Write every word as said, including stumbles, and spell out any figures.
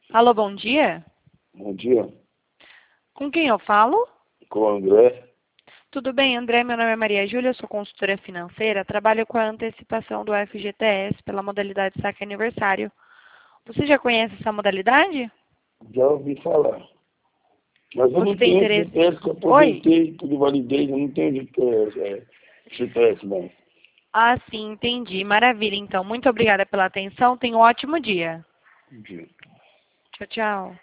Alô, bom dia. Bom dia, Com quem eu falo? com o André. Tudo bem, André? Meu nome é Maria Júlia, eu sou consultora financeira, trabalho com a antecipação do F G T S pela modalidade saque aniversário. Você já conhece essa modalidade? Já ouvi falar. Mas eu Você não tem tenho interesse? G P S, que eu Oi? aposentei, tudo validez, eu não tenho G P S, é, G P S, não. Ah, sim, entendi. Maravilha, então. Muito obrigada pela atenção. Tenha um ótimo dia. Entendi. Tchau, tchau.